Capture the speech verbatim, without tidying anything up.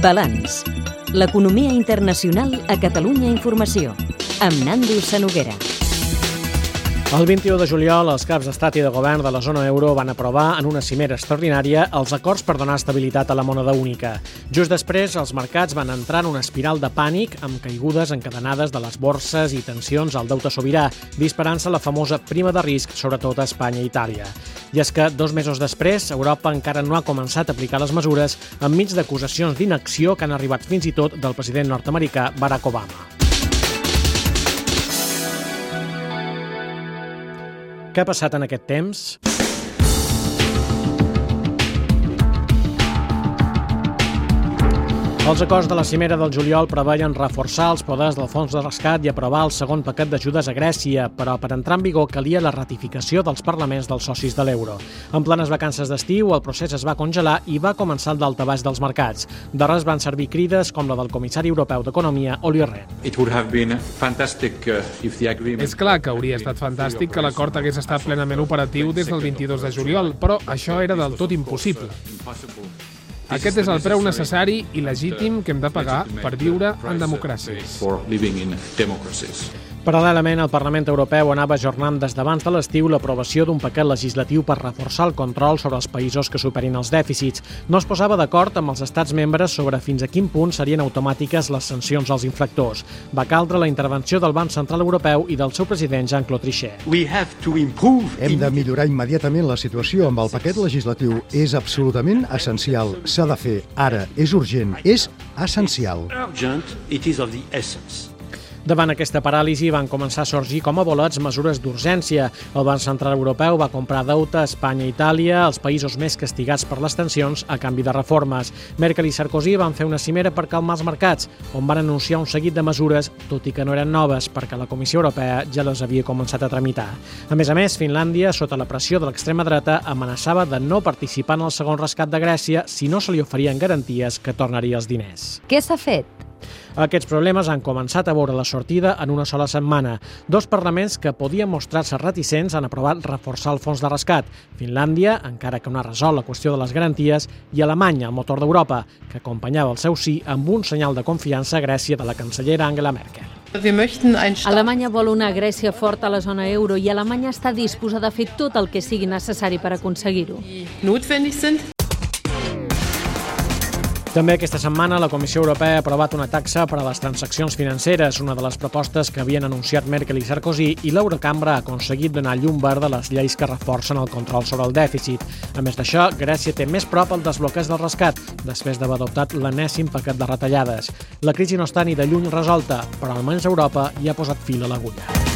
Balanç. L'economia internacional a Catalunya Informació, amb Nando Sanoguera. El vint-i-u de juliol, els caps d'estat i de govern de la zona euro van aprovar en una cimera extraordinària els acords per donar estabilitat a la moneda única. Just després, els mercats van entrar en una espiral de pànic amb caigudes encadenades de les borses i tensions al deute sobirà, disparant-se la famosa prima de risc, sobretot a Espanya i Itàlia. I és que, dos mesos després, Europa encara no ha començat a aplicar les mesures enmig d'acusacions d'inacció que han arribat fins i tot del president nord-americà Barack Obama. Què ha passat en aquest temps? Els acords de la cimera del juliol preveien reforçar els poders del fons de rescat i aprovar el segon paquet d'ajudes a Grècia, però per entrar en vigor calia la ratificació dels parlaments dels socis de l'euro. En plenes vacances d'estiu, el procés es va congelar i va començar el daltabaix dels mercats. De res van servir crides com la del comissari europeu d'Economia, Olli Rehn. És clar que hauria estat fantàstic que l'acord hagués estat plenament operatiu des del vint-i-dos de juliol, però això era del tot impossible. Aquest és el preu necessari i legítim que hem de pagar per viure en democràcia. Paral·lelament, el Parlament Europeu anava ajornant des d'abans de l'estiu l'aprovació d'un paquet legislatiu per reforçar el control sobre els països que superin els dèficits. No es posava d'acord amb els estats membres sobre fins a quin punt serien automàtiques les sancions als infractors. Va caldre la intervenció del Banc Central Europeu i del seu president Jean-Claude Trichet. Hem de millorar immediatament la situació amb el paquet legislatiu. És absolutament essencial. S'ha de fer ara. És urgent. És essencial. Davant aquesta paràlisi van començar a sorgir com a bolets mesures d'urgència. El Banc Central Europeu va comprar deute a Espanya i Itàlia, els països més castigats per les tensions, a canvi de reformes. Merkel i Sarkozy van fer una cimera per calmar els mercats, on van anunciar un seguit de mesures, tot i que no eren noves, perquè la Comissió Europea ja les havia començat a tramitar. A més a més, Finlàndia, sota la pressió de l'extrema dreta, amenaçava de no participar en el segon rescat de Grècia si no se li oferien garanties que tornaria els diners. Què s'ha fet? Aquests problemes han començat a veure la sortida en una sola setmana. Dos parlaments que podien mostrar-se reticents han aprovat reforçar el fons de rescat. Finlàndia, encara que no ha resolt la qüestió de les garanties, i Alemanya, el motor d'Europa, que acompanyava el seu sí amb un senyal de confiança a Grècia de la cancellera Angela Merkel. Alemanya vol una Grècia forta a la zona euro i Alemanya està disposada a fer tot el que sigui necessari per aconseguir-ho. També aquesta setmana la Comissió Europea ha aprovat una taxa per a les transaccions financeres, una de les propostes que havien anunciat Merkel i Sarkozy, i l'Eurocambra ha aconseguit donar llum verd a les lleis que reforcen el control sobre el dèficit. A més d'això, Grècia té més prop el desbloqueig del rescat, després d'haver adoptat l'enèsim paquet de retallades. La crisi no està ni de lluny resolta, però almenys Europa hi ha posat fil a l'agulla.